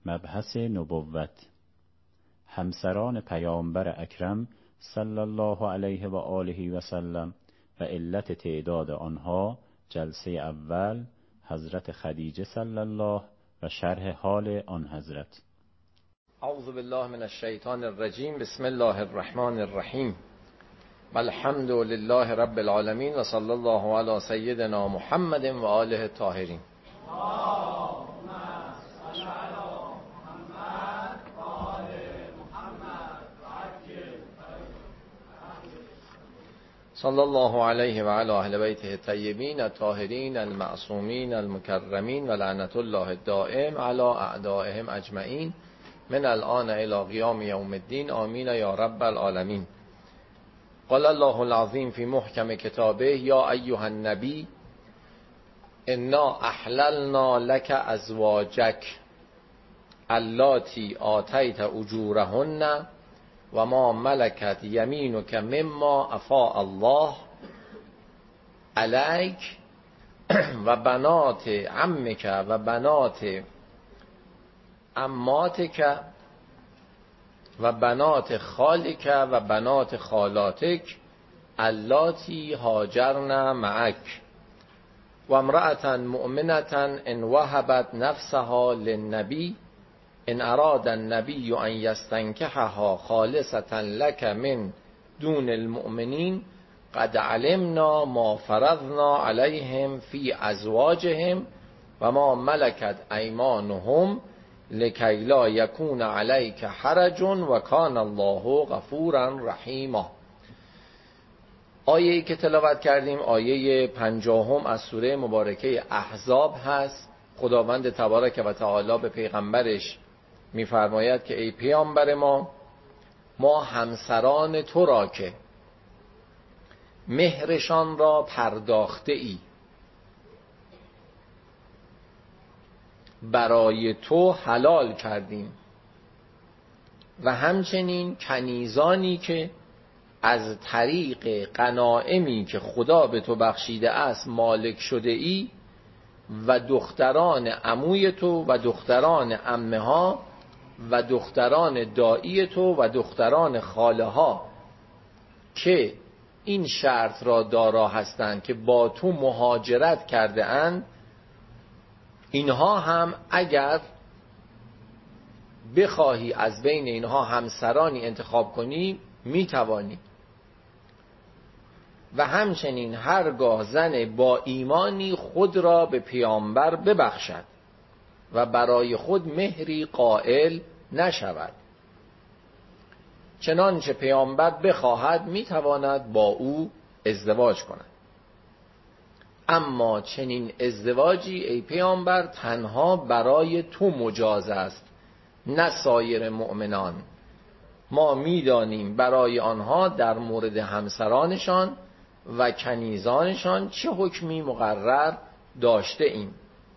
مبحث نبوت. همسران پیامبر اکرم صلی الله علیه و آله و سلم و علت تعداد آنها. جلسه اول حضرت خدیجه صلی الله و شرح حال آن حضرت. اعوذ بالله من الشیطان الرجیم. بسم الله الرحمن الرحیم. والحمد لله رب العالمین و صلی الله علی سیدنا محمد و آله الطاهرین. صلی الله علیه و علی اهل بیته الطیبین الطاهرین المعصومین المکرمین و لعنت الله الدائم علی اعدائهم اجمعین من الان الی قیام یوم الدین آمین یا رب العالمین. قال الله العظیم فی محکم کتابه یا ایها النبی انا احللنا لک ازواجک اللاتی آتیت اجورهن و ما ملکت یمینک مما افاء الله علیک و بنات عمک و بنات عماتک و بنات خالک و بنات خالاتک اللاتی هاجرن معک و امرأة مؤمنة ان وهبت نفسها للنبی ان اراد النبی ان یستنکحها خالصة لک من دون المؤمنین قد علمنا ما فرضنا علیهم فی ازواجهم و ما ملکت ایمانهم لکی لا یکون علیک حرج و کان الله غفورا رحیما. آیه‌ای که تلاوت کردیم آیه 50 از سوره مبارکه احزاب هست. خداوند تبارک و تعالی به پیغمبرش می‌فرماید که ای پیامبر ما همسران تو را که مهرشان را پرداخته ای برای تو حلال کردیم و همچنین کنیزانی که از طریق غنایمی که خدا به تو بخشیده است مالک شده ای و دختران عموی تو و دختران عمه ها و دختران دایی تو و دختران خاله ها که این شرط را دارا هستند که با تو مهاجرت کرده اند، اینها هم اگر بخواهی از بین اینها همسرانی انتخاب کنی میتوانی. و همچنین هرگاه زن با ایمانی خود را به پیامبر ببخشد و برای خود مهری قائل نشود، چنانچه پیامبر بخواهد میتواند با او ازدواج کند. اما چنین ازدواجی ای پیامبر تنها برای تو مجاز است، نه سایر مؤمنان. ما میدانیم برای آنها در مورد همسرانشان و کنیزانشان چه حکمی مقرر داشته ایم.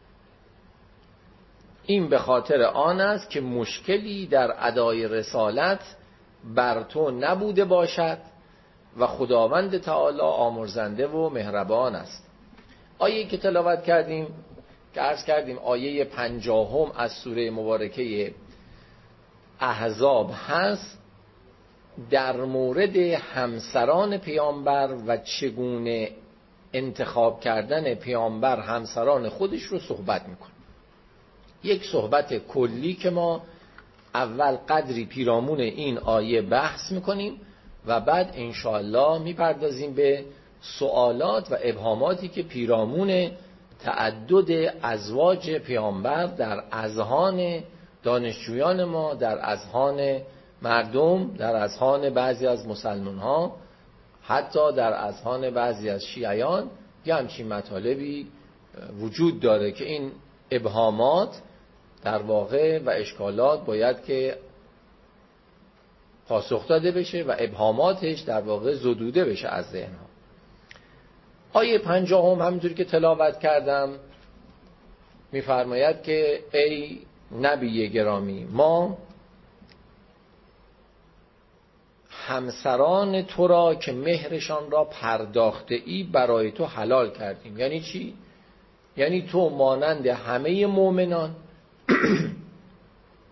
این به خاطر آن است که مشکلی در ادای رسالت بر تو نبوده باشد و خداوند تعالی آمرزنده و مهربان است. آیه که تلاوت کردیم که عرض کردیم آیه 50 از سوره مبارکه احزاب هست، در مورد همسران پیامبر و چگونه انتخاب کردن پیامبر همسران خودش رو صحبت میکنه. یک صحبت کلی که ما اول قدری پیرامون این آیه بحث میکنیم و بعد انشاءالله میپردازیم به سوالات و ابهاماتی که پیرامون تعدد ازواج پیامبر در اذهان دانشجویان ما، در اذهان مردم، در اذهان بعضی از مسلمان ها، حتی در اذهان بعضی از شیعیان یه همچین مطالبی وجود داره که این ابهامات در واقع و اشکالات باید که پاسخ داده بشه و ابهاماتش در واقع زدوده بشه از ذهن ها. آیه 50 همونطور که تلاوت کردم میفرماید که ای نبی گرامی ما همسران تو را که مهرشان را پرداخته ای برای تو حلال کردیم. یعنی چی؟ یعنی تو مانند همه مؤمنان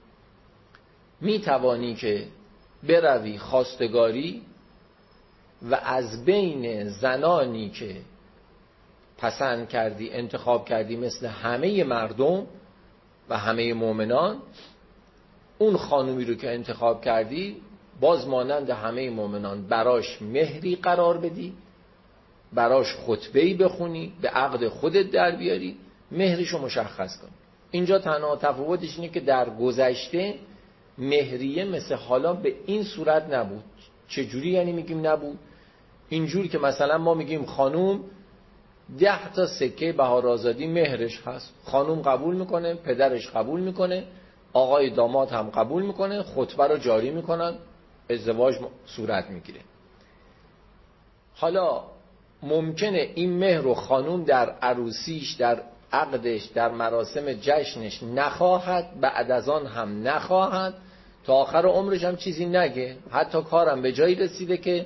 می توانی که بروی خواستگاری و از بین زنانی که پسند کردی انتخاب کردی مثل همه مردم و همه مؤمنان، اون خانومی رو که انتخاب کردی باز مانند همه مؤمنان براش مهری قرار بدی، براش خطبه‌ای بخونی، به عقد خودت در بیاری، مهرشو مشخص کنی. اینجا تنها تفاوتش اینه که در گذشته مهریه مثل حالا به این صورت نبود. چجوری یعنی میگیم نبود؟ اینجوری که مثلا ما میگیم خانوم 10 تا سکه بهار آزادی مهرش هست، خانوم قبول میکنه، پدرش قبول میکنه، آقای داماد هم قبول میکنه، خطبه رو جاری میکنن، ازدواج صورت میگیره. حالا ممکنه این مهر رو خانوم در عروسیش، در عقدش، در مراسم جشنش نخواهد، بعد از آن هم نخواهد، تا آخر عمرش هم چیزی نگه. حتی کارم به جایی رسیده که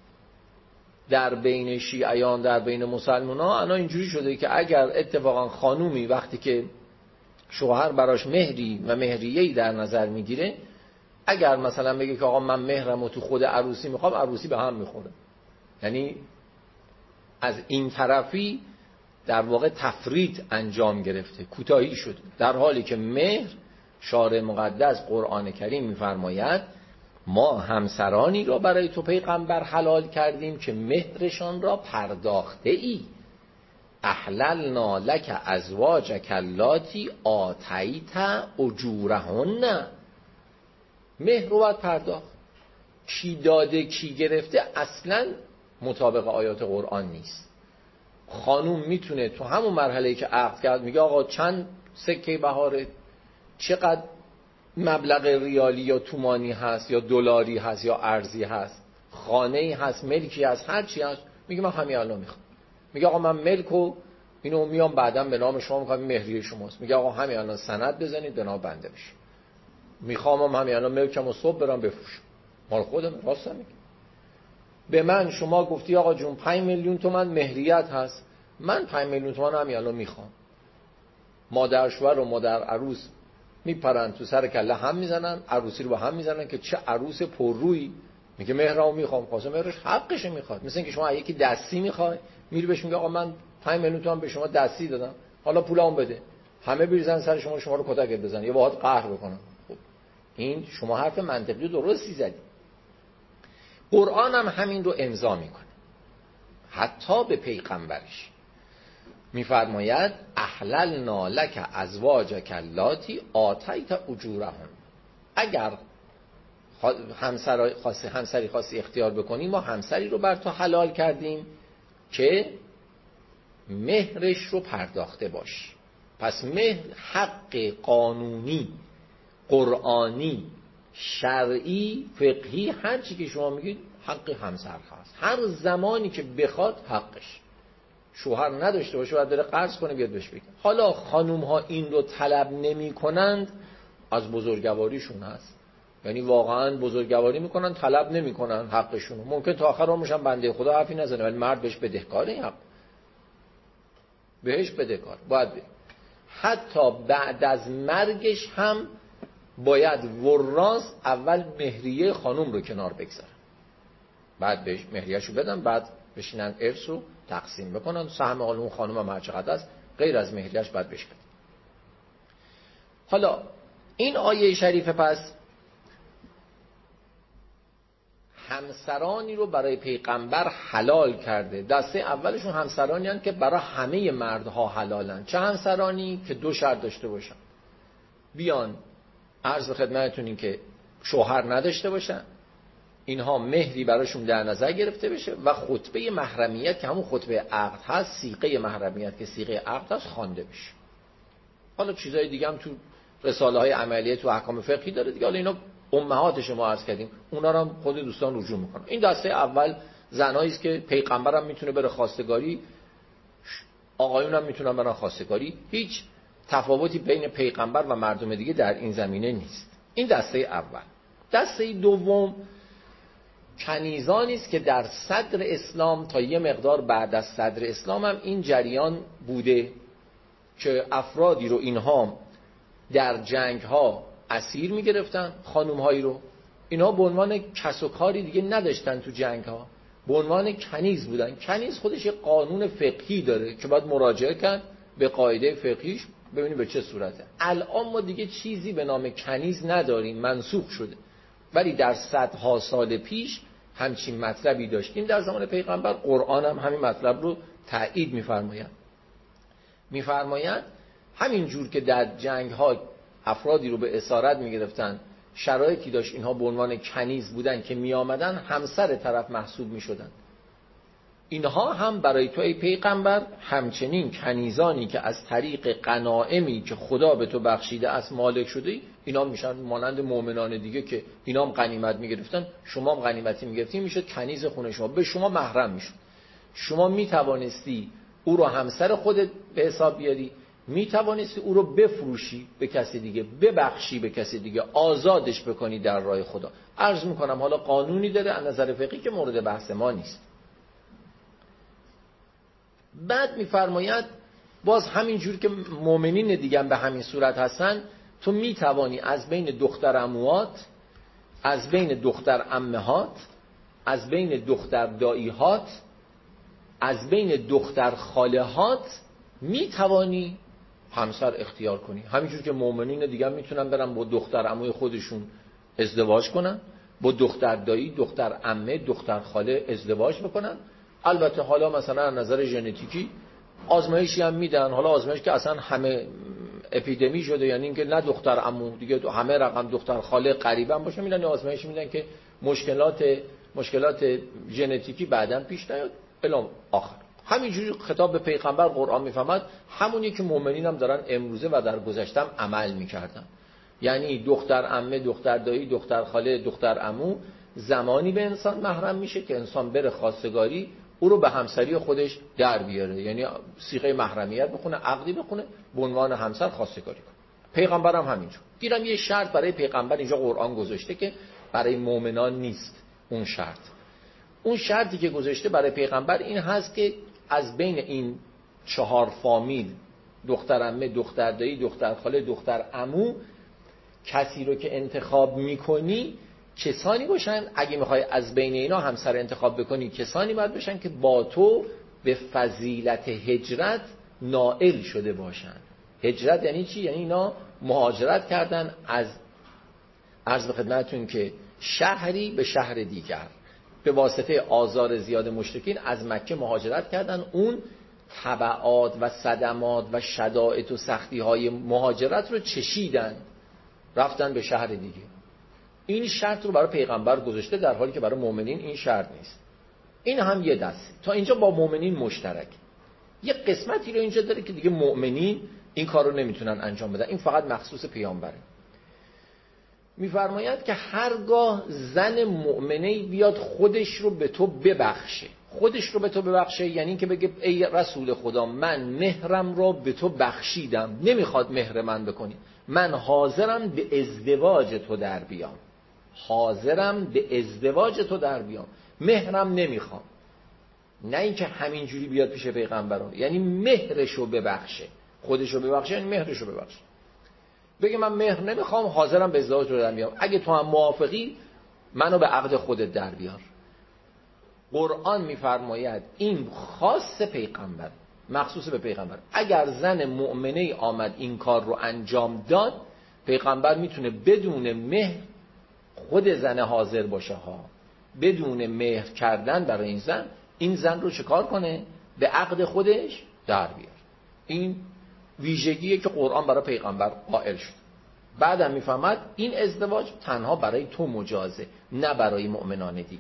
در بین شیعیان، در بین مسلمان ها انا اینجوری شده که اگر اتفاقا خانومی وقتی که شوهر براش مهری و مهریه‌ای در نظر میگیره، اگر مثلا بگه که آقا من مهرم رو تو خود عروسی میخوام، عروسی به هم میخوره. یعنی از این طرفی در واقع تفریط انجام گرفته، کوتاهی شده، در حالی که مهر شارع مقدس قرآن کریم میفرماید ما همسرانی را برای تو پیغمبر حلال کردیم که مهرشان را پرداخته ای، احللنا لک ازواجک اللاتی آتیت اجورهن. مهر رو باید پرداخت. کی داده کی گرفته اصلا مطابق آیات قرآن نیست. خانوم میتونه تو همون مرحله‌ای که عقد کرد میگه آقا چند سکه بهاره، چقدر مبلغ ریالی یا تومانی هست یا دلاری هست یا ارزی هست، خانه‌ای هست، ملکی هست، هر چی هست، میگه من همین الان میخوام. میگه آقا من ملکو اینو میام بعداً به نام شما میخوام، مهریه شماست. میگه آقا همین الان سند بزنید به نام بنده بشه. میخوام همین الان ملکمو صبح برام بفروشم، مال خودم. راست میگه. به من شما گفتی آقا جون 5 میلیون تومان مهریت هست، من 5 میلیون تومان همین الان میخوام. مادر شوهر و مادر عروس میپرن تو سر کله هم میزنن، عروسی رو با هم میزنن که چه عروس پررویی. میگه مهرمو میخوام، واسه مهرش حقش میخواد. مثل اینکه شما یکی دستی میخوای، میری بهش میگه آقا من 5 میلیون تومان به شما دستی دادم، حالا پولامو بده. همه بریزن سر شما رو کتک بزنن یا باهات قهر بکنن. خب این شما حرف منطقی درستی زدی. قرآن هم همین رو امضا میکنه، حتی به پیغمبرش میفرماید احللنا لک ازواجک اللاتی آتیت اجورهن. اگر همسری خاصی اختیار بکنی، ما همسری رو بر تو حلال کردیم که مهرش رو پرداخته باشی. پس مهر حق قانونی، قرآنی، شرعی، فقهی، هر چی که شما میگید حق همسر هست. هر زمانی که بخواد حقش. شوهر نداشته باشه باید بره قرض کنه بیاد بهش بگه. حالا خانوم ها این رو طلب نمی کنند، از بزرگواریشون هست. یعنی واقعا بزرگواری میکنن، طلب نمی کنن حقشون. ممکن تا آخر عمرش هم بنده خدا حرفی نزنه، ولی مرد بهش بدهکاره، این حق بهش بدهکار باید بده. حتی بعد از مرگش هم باید وراث اول مهریه خانوم رو کنار بگذارن، بعد بهش مهریه‌شو بدن، بعد بشینن ارث رو تقسیم بکنن. سهم اون خانوم هم هر چقدر است غیر از مهریه‌اش بعد بشه. حالا این آیه شریفه پس همسرانی رو برای پیغمبر حلال کرده. دسته اولشون همسرانی هستند که برای همه مردها حلالن. چه همسرانی؟ که 2 شرط داشته باشن. بیان عرض به خدمتتون این که شوهر نداشته باشن، اینها مهری براشون در نظر گرفته بشه و خطبه محرمیت که همون خطبه عقد هست، صیغه محرمیت که صیغه عقد هست خوانده بشه. حالا چیزای دیگه هم تو رساله های عملیه تو احکام فقهی داره دیگه، حالا اینا امهات شما عرض کردیم، اونا رو هم خود دوستان رجوع میکنن. این دسته اول زنایی است که پیغمبر هم میتونه بره خواستگاری، آقایون هم میتونن برن خواستگاری، هیچ تفاوتی بین پیغمبر و مردم دیگه در این زمینه نیست. این دسته اول. دسته دوم کنیزانی است که در صدر اسلام تا یه مقدار بعد از صدر اسلام هم این جریان بوده که افرادی رو اینها در جنگ ها اسیر میگرفتن خانوم‌هایی رو. اینا به عنوان کس و کاری دیگه نداشتن تو جنگ‌ها، به عنوان کنیز بودن. کنیز خودش یه قانون فقهی داره که باید مراجعه کرد به قاعده فقهیش ببینیم به چه صورته. الان ما دیگه چیزی به نام کنیز نداریم، منسوخ شده. ولی در صدها سال پیش همچین مطلبی داشتیم. در زمان پیغمبر قرآن هم همین مطلب رو تایید می‌فرماید همین جور که در جنگ‌ها افرادی رو به اسارت می‌گرفتن، شرایطی داشت اینها به عنوان کنیز بودن که می‌آمدن همسر طرف محسوب می‌شدن. اینها هم برای تو ای پیغمبر همچنین کنیزانی که از طریق غنایمی که خدا به تو بخشیده است مالک شده، اینا میشن مانند مؤمنان دیگه که اینا هم غنیمت میگرفتن، شما هم غنیمتی میگرفتین، میشد کنیز خونه شما، به شما محرم میشد. شما میتوانستی او رو همسر خودت به حساب بیاری، میتوانستی او رو بفروشی به کسی دیگه، ببخشی به کسی دیگه، آزادش بکنی در راه خدا. عرض میکنم حالا قانونی داره از نظر فقهی که مورد بحث ما نیست. بعد میفرماید باز همین جور که مؤمنین دیگه هم به همین صورت هستن، تو میتوانی از بین دختر عموات، از بین دختر عمهات، از بین دختر دایی‌هات، از بین دختر خاله‌هات میتوانی همسر اختیار کنی. همینجور که مؤمنین دیگه هم میتونن برن با دختر عموی خودشون ازدواج کنن، با دختر دایی، دختر عمه، دختر خاله ازدواج بکنن. البته حالا مثلا از نظر ژنتیکی آزمایشی هم میدن، حالا آزمایش که اصلا همه اپیدمی شده، یعنی اینکه نه دختر عمو دیگه همه رقم دختر خاله قریبا باشه، میدن آزمایش میدن که مشکلات ژنتیکی بعداً پیش نیاد الی آخر. همینجوری خطاب به پیغمبر قرآن میفهمد همونی که مؤمنین هم دارن امروزه و در گذشته هم عمل میکردن. یعنی دختر عمه، دختر دایی، دختر خاله، دختر عمو زمانی به انسان محرم میشه که انسان بره خواستگاری او رو به همسری خودش در بیاره، یعنی صیغه محرمیت بخونه، عقدی بخونه، به عنوان همسر خواستگاری کنه. پیغمبر هم همینجور. گیرم یه شرط برای پیغمبر اینجا قرآن گذاشته که برای مؤمنان نیست. اون شرطی که گذاشته برای پیغمبر این هست که از بین این 4 فامیل، دختر عمه، دختر دایی، دختر خاله، دختر عمو، کسی رو که انتخاب میکنی کسانی باشن، اگه میخوای از بین اینا همسر انتخاب بکنی کسانی باید باشن که با تو به فضیلت هجرت نائل شده باشن. هجرت یعنی چی؟ یعنی اینا مهاجرت کردن از، عرض به خدمتتون که شهری به شهر دیگر، به واسطه آزار زیاد مشرکین از مکه مهاجرت کردن. اون تبعات و صدمات و شدائد و سختی های مهاجرت رو چشیدن، رفتن به شهر دیگه. این شرط رو برای پیغمبر گذاشته، در حالی که برای مؤمنین این شرط نیست. این هم یه دست تا اینجا با مؤمنین مشترک. یه قسمتی رو اینجا داره که دیگه مؤمنین این کار رو نمیتونن انجام بدن، این فقط مخصوص پیامبره. میفرماید که هرگاه زن مؤمنه بیاد خودش رو به تو ببخشه، یعنی که بگه ای رسول خدا من مهرم رو به تو بخشیدم، نمیخواد مهر من بکنی، من حاضرم به ازدواج تو در بیام، مهرم نمیخوام. نه اینکه همینجوری بیاد پیش پیغمبران، یعنی مهرشو ببخشه، خودشو ببخشه یعنی مهرشو ببخشه. بگه من مهر نمیخوام، حاضرم به ازدواج رو در بیام، اگه تو هم موافقی منو به عقد خودت در بیار. قرآن میفرماید این خاص پیغمبر، مخصوص به پیغمبر. اگر زن مؤمنه آمد این کار رو انجام داد، پیغمبر میتونه بدون مهر، خود زن حاضر باشه ها، بدون مهر کردن برای این زن رو چکار کنه؟ به عقد خودش در بیار. این ویژگیه که قرآن برای پیغمبر قائل شد. بعدم میفهمد این ازدواج تنها برای تو مجازه، نه برای مؤمنان دیگه.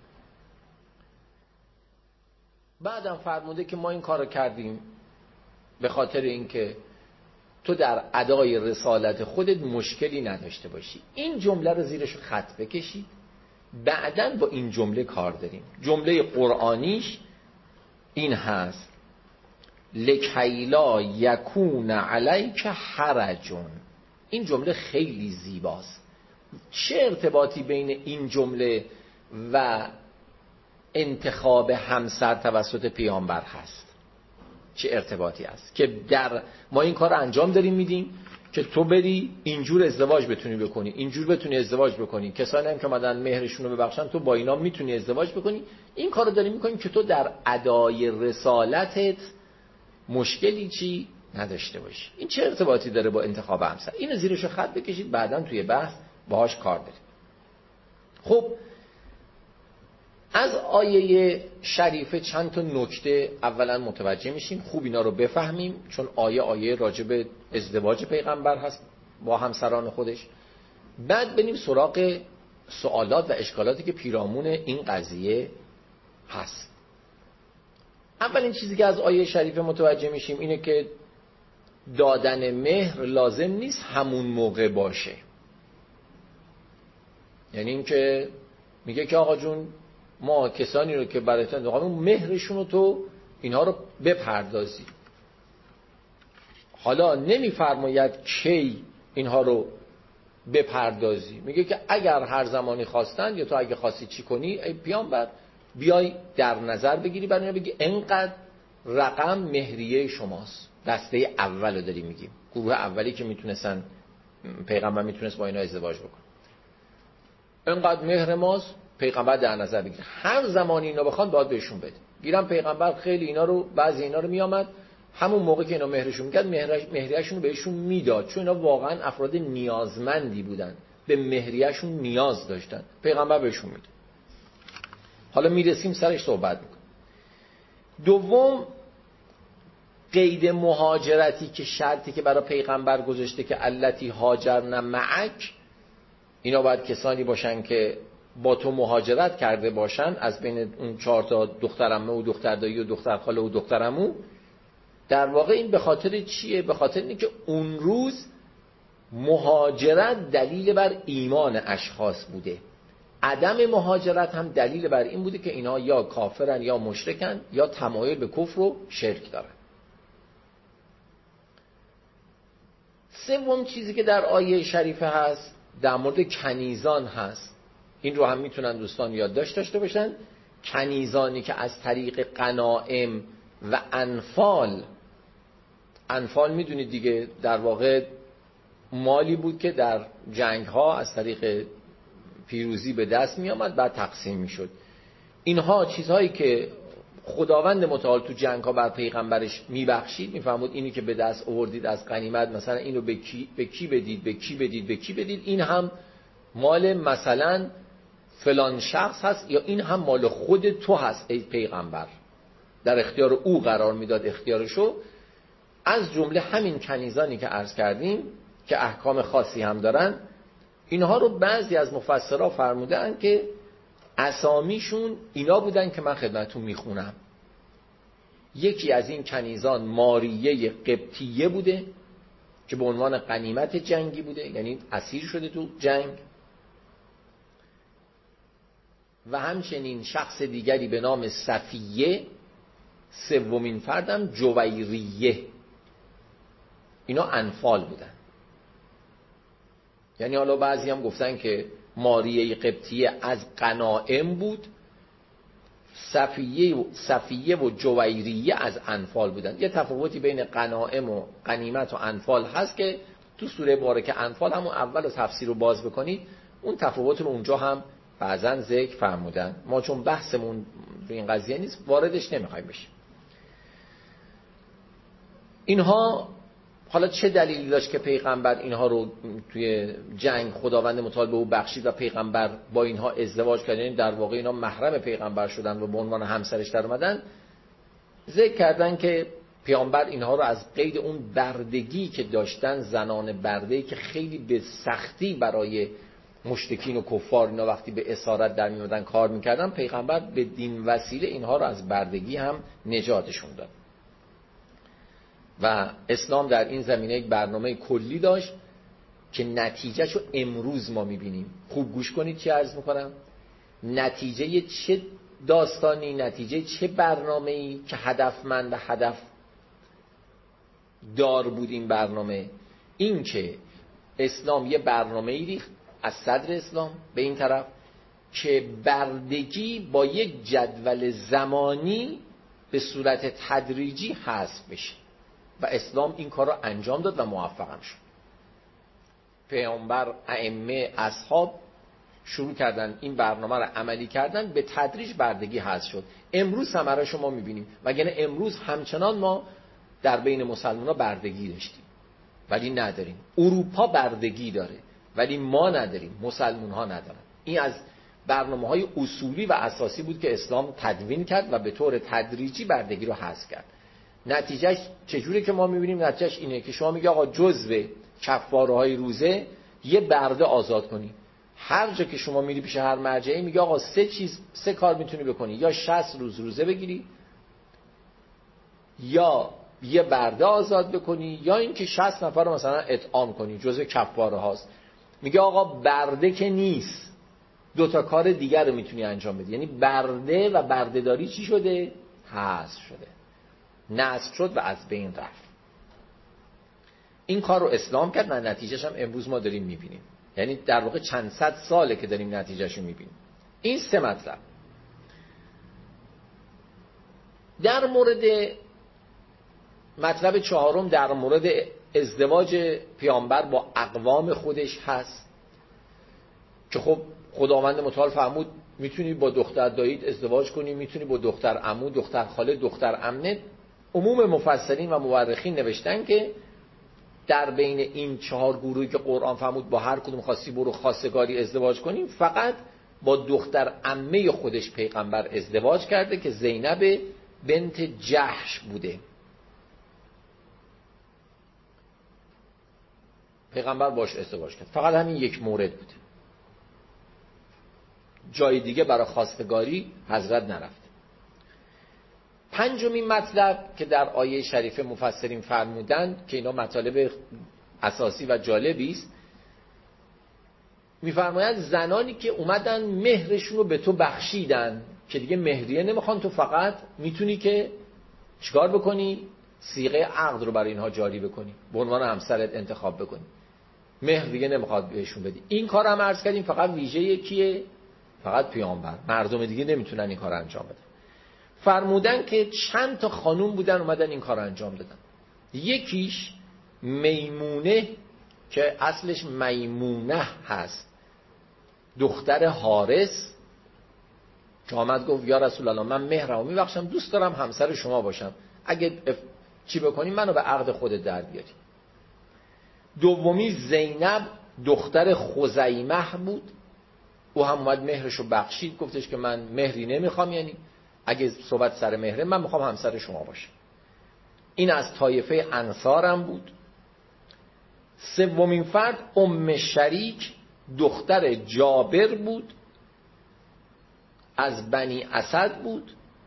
بعدم فرموده که ما این کارو کردیم به خاطر اینکه تو در ادای رسالت خودت مشکلی نداشته باشی. این جمله رو زیرش خط بکشید. بعدن با این جمله کار داریم. جمله قرآنیش این هست: لکیلا یکون علیک حرجون. این جمله خیلی زیباست. چه ارتباطی بین این جمله و انتخاب همسر توسط پیامبر هست؟ چه ارتباطی هست که در ما این کار انجام داریم میدیم که تو بری اینجور ازدواج بتونی بکنی، اینجور بتونی ازدواج بکنی. کسانی هم که اومدن مهرشون رو ببخشن تو با اینا میتونی ازدواج بکنی. این کارو داری میکنی که تو در ادای رسالتت مشکلی چی نداشته باشی. این چه ارتباطی داره با انتخاب همسر؟ اینو زیرشو خط بکشید، بعداً توی بحث باهاش کار داریم. خب از آیه شریفه چند تا نکته اولا متوجه میشیم، خوب اینا رو بفهمیم، چون آیه راجع به ازدواج پیغمبر هست با همسران خودش. بعد بریم سراغ سوالات و اشکالاتی که پیرامون این قضیه هست. اولین چیزی که از آیه شریفه متوجه میشیم اینه که دادن مهر لازم نیست همون موقع باشه. یعنی این که میگه که آقا جون ما کسانی رو که برایت انتخاب مهرشون رو تو اینها رو بپردازی. حالا نمیفرماید کی اینها رو بپردازی، میگه که اگر هر زمانی خواستن یا تو اگه خواستی چی کنی ای پیامبر بیای در نظر بگیری، برای اینا بگی انقدر رقم مهریه شماست. دسته اول رو داری میگیم، گروه اولی که میتونستن پیغمبر میتونست با اینا ازدواج بکنه. انقدر مهر ماست، پیغمبر در نظر بگیر هر زمانی اینا بخوان باید بهشون بده. گیرم پیغمبر خیلی اینا رو، بعضی اینا رو میامد همون موقع که اینا مهرشون میکرد مهریه‌شون رو بهشون میداد، چون اینا واقعا افراد نیازمندی بودن، به مهریه‌شون نیاز داشتن، پیغمبر بهشون میداد. حالا میرسیم سرش صحبت میکنیم. دوم، قید مهاجرتی که شرطی که برای پیغمبر گذاشته که التی هاجرن معک، اینا باید کسانی باشن که با تو مهاجرت کرده باشن از بین اون 4 تا دخترعمه و دختردایی و دخترخاله و دخترعمو. در واقع این به خاطر چیه؟ به خاطر اینه که اون روز مهاجرت دلیل بر ایمان اشخاص بوده، عدم مهاجرت هم دلیل بر این بوده که اینا یا کافرن یا مشرکن یا تمایل به کفر و شرک دارن. سوم چیزی که در آیه شریفه هست در مورد کنیزان هست. این رو هم میتونن دوستان یادداشت داشته باشن. کنیزانی که از طریق غنایم و انفال میدونید دیگه، در واقع مالی بود که در جنگ ها از طریق پیروزی به دست می آمد بعد تقسیم می شد. اینها چیزهایی که خداوند متعال تو جنگ ها بر پیغمبرش می بخشید، می فرمود اینی که به دست آوردید از غنیمت، مثلا اینو به کی بدید، این هم مال مثلا فلان شخص هست یا این هم مال خود تو هست ای پیغمبر. در اختیار او قرار میداد اختیارشو. از جمله همین کنیزانی که عرض کردیم که احکام خاصی هم دارن، اینها رو بعضی از مفسرها فرمودن که اسامیشون اینا بودن که من خدمتتون میخونم. یکی از این کنیزان ماریه قبطیه بوده که به عنوان غنیمت جنگی بوده، یعنی اسیر شده تو جنگ. و همچنین شخص دیگری به نام صفیه، سومین فردم جویریه. اینا انفال بودن. یعنی حالا بعضی هم گفتن که ماریه قبطیه از غنایم بود، صفیه و جویریه از انفال بودن. یه تفاوتی بین غنایم و غنیمت و انفال هست که تو سوره مبارکه انفال همون اول تفسیر رو باز بکنید اون تفاوت رو اونجا هم بعضن ذکر فرمودن. ما چون بحثمون به این قضیه نیست واردش نمیخوایم بشیم. اینها حالا چه دلیلی داشت که پیغمبر اینها رو توی جنگ خداوند متعال به او بخشید و پیغمبر با اینها ازدواج کرد؟ یعنی در واقع اینا محرم پیغمبر شدن و به عنوان همسرش در اومدن. ذکر کردن که پیامبر اینها رو از قید اون بردگی که داشتن، زنان برده‌ای که خیلی به سختی برای مشرکین و کفار اینا وقتی به اسارت در میادن کار میکردن، پیغمبر به دین وسیله اینها رو از بردگی هم نجاتشون داد. و اسلام در این زمینه یک برنامه کلی داشت که نتیجهشو امروز ما میبینیم. خوب گوش کنید چی عرض میکنم. نتیجه چه داستانی، نتیجه چه برنامه‌ای که هدفمند و هدف دار بود این برنامه، این که اسلام یه برنامه‌ای ریخت از صدر اسلام به این طرف که بردگی با یک جدول زمانی به صورت تدریجی حذف بشه و اسلام این کار رو انجام داد و موفق هم شد. پیامبر، ائمه، اصحاب شروع کردن این برنامه رو عملی کردن، به تدریج بردگی حذف شد. امروز ثمره شما می‌بینیم، وگرنه امروز همچنان ما در بین مسلمان‌ها بردگی داشتیم ولی نداریم. اروپا بردگی داره ولی ما نداریم، مسلمان‌ها ندارن. این از برنامه‌های اصولی و اساسی بود که اسلام تدوین کرد و به طور تدریجی بردگی رو حذف کرد. نتیجهش چجوره که ما می‌بینیم؟ نتیجهش اینه که شما میگی آقا جزء کفاره‌های روزه یه برده آزاد کنی. هر جا که شما میری پیش هر مرجعی میگه آقا سه کار میتونی بکنی، یا 60 روز روزه بگیری، یا یه برده آزاد بکنی، یا اینکه 60 نفر رو مثلا اطعام کنی، جزء کفاره هاست. میگه آقا برده که نیست، 2 تا کار دیگر رو میتونی انجام بدی. یعنی برده و بردهداری چی شده؟ حذف شده، نسخ شد و از بین رفت. این کار رو اسلام کرد و نتیجهش هم امروز ما داریم میبینیم. یعنی در واقع چند صد ساله که داریم نتیجهش رو میبینیم. این 3 مطلب. در مورد مطلب 4 در مورد ازدواج پیامبر با اقوام خودش هست که خب خداوند متعال فرمود میتونی با دختر داییت ازدواج کنی، میتونی با دختر عمو، دختر خاله، دختر عمه. عموم مفسرین و مورخین نوشتن که در بین این 4 گروهی که قرآن فرمود با هر کدوم خواستی برو خواستگاری ازدواج کنیم، فقط با دختر عمه خودش پیغمبر ازدواج کرده که زینب بنت جحش بوده. پیغمبر باش ازدواج کرد. فقط همین یک مورد بوده. جای دیگه برای خواستگاری حضرت نرفت. 5مین مطلب که در آیه شریفه مفسرین فرمودن که اینا مطالب اساسی و جالبی است، میفرمایند زنانی که اومدن مهرشون رو به تو بخشیدن که دیگه مهریه نمیخوان، تو فقط میتونی که چیکار بکنی؟ صیغه عقد رو برای اینها جاری بکنی، به عنوان همسرت انتخاب بکنی، مهر دیگه نمیخواد بهشون بدی. این کار هم عرض کردیم فقط ویژه کیه؟ فقط پیامبر. مردم دیگه نمیتونن این کار انجام بدن. فرمودن که چند تا خانوم بودن اومدن این کار انجام دادن. یکیش میمونه که اصلش میمونه هست، دختر حارس، که آمد گفت یا رسول الله من مهرمو میبخشم، دوست دارم همسر شما باشم، اگه چی بکنی منو به عقد خودت در بیاری. دومی زینب دختر خزیمه بود، او هم اومد مهرشو بخشید، گفتش که من مهری نمیخوام، یعنی اگه صحبت سر مهره من میخوام همسر شما باشم. این از طایفه انصارم بود. سومین فرد ام شریک دختر جابر بود، از بنی اسد بود.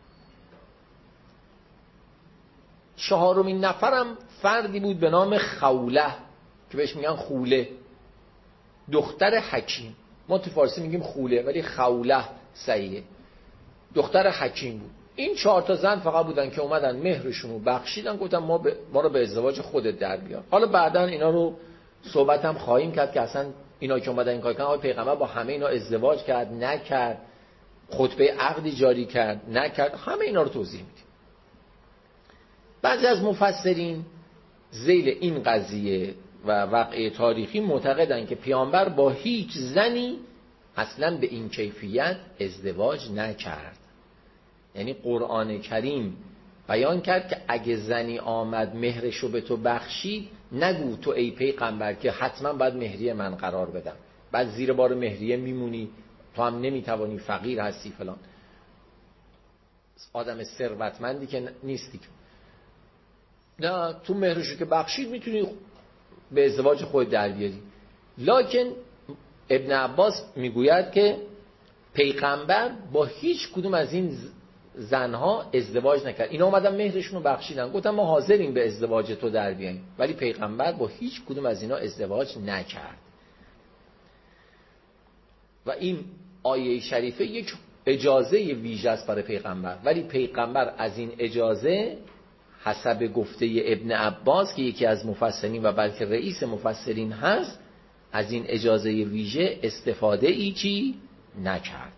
4مین نفرم فردی بود به نام خوله که بهش میگن خوله، دختر حکیم. ما تو فارسی میگیم خوله ولی خوله صحیحه، دختر حکیم بود. این 4 تا زن فقط بودن که اومدن مهرشون رو بخشیدن، گفتن ما رو به ازدواج خودت در بیار. حالا بعداً اینا رو صحبت هم خواهیم کرد که اصلا اینا که اومدن این کار کردن، پیغمبر با همه اینا ازدواج کرد نکرد، خطبه عقدی جاری کرد نکرد، همه اینا رو توضیح میدیم. بعضی از مفسرین ذیل این قضیه و واقعه تاریخی معتقدن که پیامبر با هیچ زنی اصلا به این کیفیت ازدواج نکرد. یعنی قرآن کریم بیان کرد که اگه زنی آمد مهرشو به تو بخشید، نگو تو ای پیغمبر که حتما باید مهریه من قرار بدم، بعد زیر بار مهریه میمونی، تو هم نمیتوانی، فقیر هستی فلان، آدم ثروتمندی که نیستی. نه، تو مهرشو که بخشید میتونی به ازدواج خود در بیاری. لکن ابن عباس میگوید که پیغمبر با هیچ کدوم از این زنها ازدواج نکرد. اینا اومدن مهرشون رو بخشیدن، گفتن ما حاضریم به ازدواج تو در بیاییم، ولی پیغمبر با هیچ کدوم از اینا ازدواج نکرد. و این آیه شریفه یک اجازه ویژه است برای پیغمبر، ولی پیغمبر از این اجازه حسب گفته ابن عباس که یکی از مفسرین و بلکه رئیس مفسرین هست، از این اجازه ویژه استفاده چی نکرد.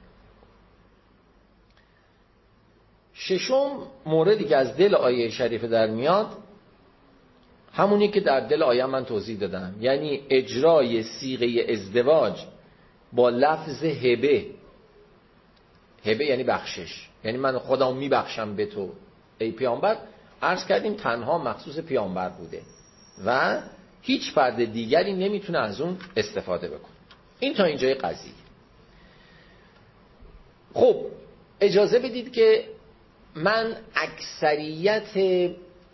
6م موردی که از دل آیه شریفه در میاد همونی که در دل آیه من توضیح دادم، یعنی اجرای صیغه ازدواج با لفظ هبه. هبه یعنی بخشش، یعنی من خودم میبخشم به تو ای پیامبر. عرض کردیم تنها مخصوص پیامبر بوده و هیچ فرد دیگری نمیتونه از اون استفاده بکنه. این تا اینجای قضیه. خب اجازه بدید که من اکثریت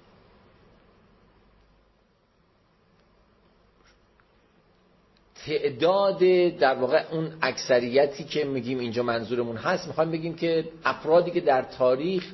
تعداد، در واقع اون اکثریتی که میگیم اینجا منظورمون هست، میخوایم بگیم که افرادی که در تاریخ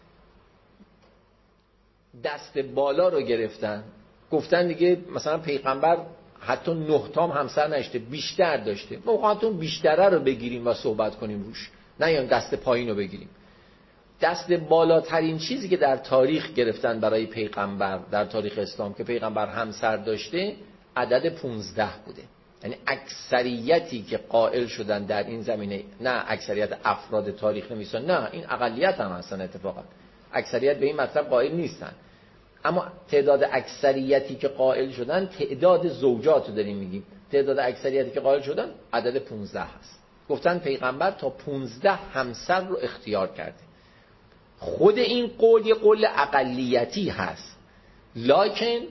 دست بالا رو گرفتن، گفتن دیگه مثلا پیغمبر حتی 9 تا همسر نشته، بیشتر داشته، ما خواهتون بیشتره رو بگیریم و صحبت کنیم روش، نه یا دست پایین رو بگیریم. دست بالاترین چیزی که در تاریخ گرفتن برای پیغمبر در تاریخ اسلام که پیغمبر همسر داشته عدد 15 بوده. یعنی اکثریتی که قائل شدن در این زمینه، نه اکثریت افراد تاریخ نویسان، نه این اقلیت هم هستن اتفاقا، اکثریت به این مطلب قائل نیستن، اما تعداد اکثریتی که قائل شدن، تعداد زوجات رو داریم میگیم، تعداد اکثریتی که قائل شدن عدد 15 هست. گفتن پیغمبر تا 15 همسر رو اختیار کرده. خود این قول یه قول اقلیتی هست، لکن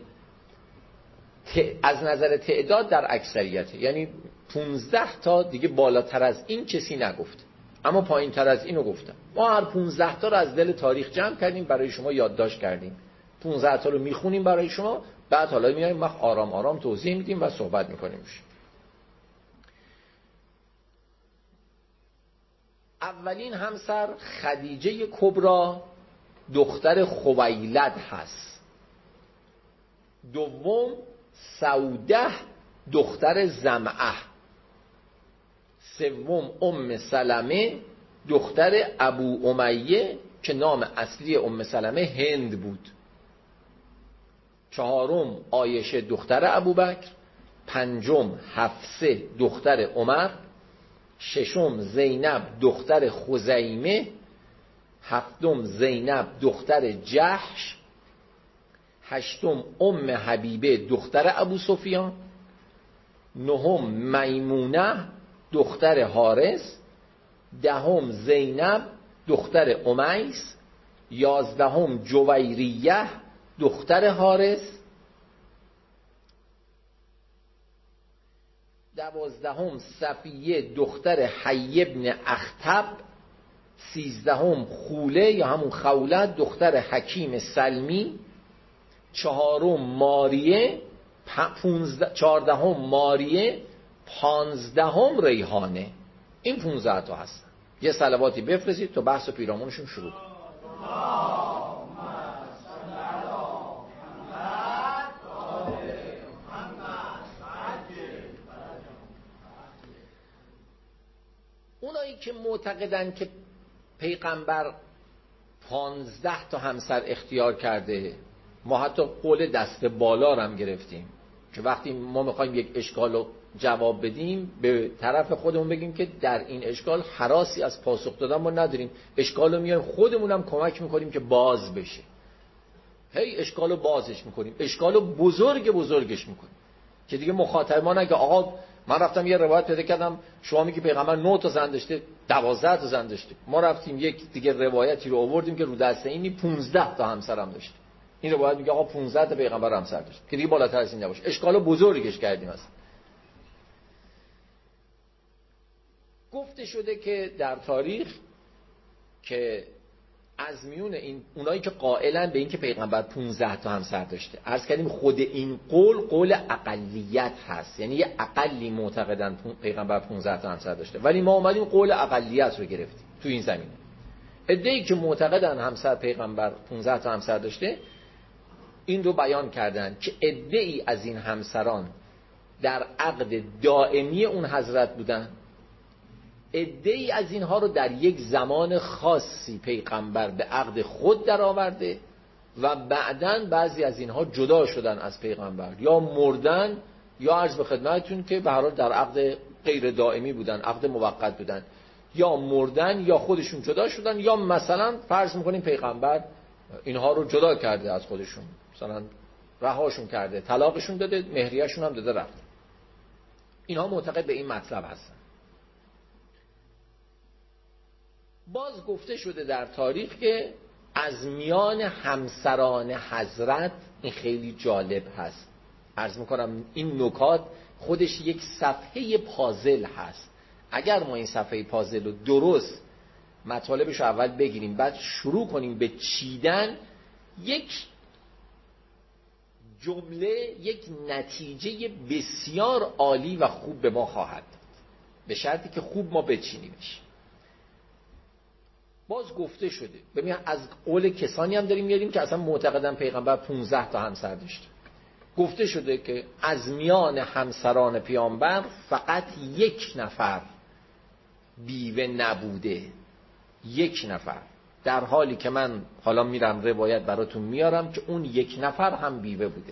از نظر تعداد در اکثریت، یعنی 15 تا دیگه بالاتر از این کسی نگفت، اما پایین تر از اینو گفتم. ما هر 15 تا رو از دل تاریخ جمع کردیم برای شما یادداشت کردیم، 15 تا رو میخونیم برای شما، بعد حالا میایم ما آرام آرام توضیح میدیم و صحبت میکنیم. اولین همسر خدیجه کبرا دختر خویلد هست. دوم سوده دختر زمعه. سوم ام سلمه دختر ابو امیه که نام اصلی ام سلمه هند بود. چهارم عایشه دختر ابوبکر. پنجم حفصه دختر عمر. ششم زینب دختر خزیمه. هفتم زینب دختر جحش. هشتم ام حبیبه دختر ابو سفیان. نهم میمونه دختر حارث. دهم زینب دختر امیس. یازدهم جویریه دختر حارث. دوازدهم صفیه دختر حی ابن اخطب. سیزدهم خوله یا همون خوله دختر حکیم سلمی. چهارم ماریه. چهاردهم ماریه. پانزدهم ریحانه. این 15 تا هستن. یه صلواتی بفرستید تا بحث و پیرامونشون شروع کنیم. اونایی که معتقدن که پیغمبر 15 تا همسر اختیار کرده، ما حتی قول دست بالا رو هم گرفتیم که وقتی ما میخوایم یک اشکال رو جواب بدیم به طرف خودمون بگیم که در این اشکال هراسی از پاسخ دادن ما نداریم، اشکال رو میایم خودمون هم کمک میکنیم که باز بشه. هی اشکال رو بازش میکنیم، اشکال رو بزرگش میکنیم که دیگه مخاطب ما نگه آقا من رفتم یه روایت پیدا کردم شما میگی پیغمبر 9 تا زن داشته، 12 تا زن داشته، ما رفتیم یک دیگه روایتی رو آوردیم که رو دسته اینی 15 تا همسر هم داشته. این روایت میگه آقا 15 تا پیغمبر همسر داشت که دیگه بالاتر از این نباشه. اشکالو بزرگش کردیم. اصلا گفته شده که در تاریخ که از میون این اونایی که قائلن به این که پیغمبر 15 تا همسر داشته، عرض کردیم خود این قول اقلیت هست، یعنی یه اقلی معتقدن پیغمبر 15 تا همسر داشته، ولی ما اومدیم قول اقلیت رو گرفتیم تو این زمینه. عده‌ای که معتقدن همسر پیغمبر 15 تا همسر داشته این رو بیان کردن که عده‌ای از این همسران در عقد دائمی اون حضرت بودن، عده‌ای از اینها رو در یک زمان خاصی پیغمبر به عقد خود در آورده و بعداً بعضی از اینها جدا شدن از پیغمبر، یا مردن یا عرض به خدمتتون که به هر حال در عقد غیر دائمی بودن، عقد موقت بودن، یا مردن یا خودشون جدا شدن، یا مثلا فرض میکنیم پیغمبر اینها رو جدا کرده از خودشون، مثلا رهاشون کرده، طلاقشون داده، مهریه‌شون هم داده رفت. اینها معتقد به این مطلب هستن. باز گفته شده در تاریخ که از میان همسران حضرت، این خیلی جالب هست، عرض میکنم این نکات خودش یک صفحه پازل هست. اگر ما این صفحه پازل رو درست مطالبش رو اول بگیریم، بعد شروع کنیم به چیدن، یک جمله، یک نتیجه بسیار عالی و خوب به ما خواهد داد، به شرطی که خوب ما بچینیمش. باز گفته شده، ببین از قول کسانی هم داریم میاریم که اصلا معتقدن پیغمبر 15 تا همسر داشته. گفته شده که از میان همسران پیامبر فقط یک نفر بیوه نبوده، یک نفر، در حالی که من حالا میرم روایت براتون میارم که اون یک نفر هم بیوه بوده.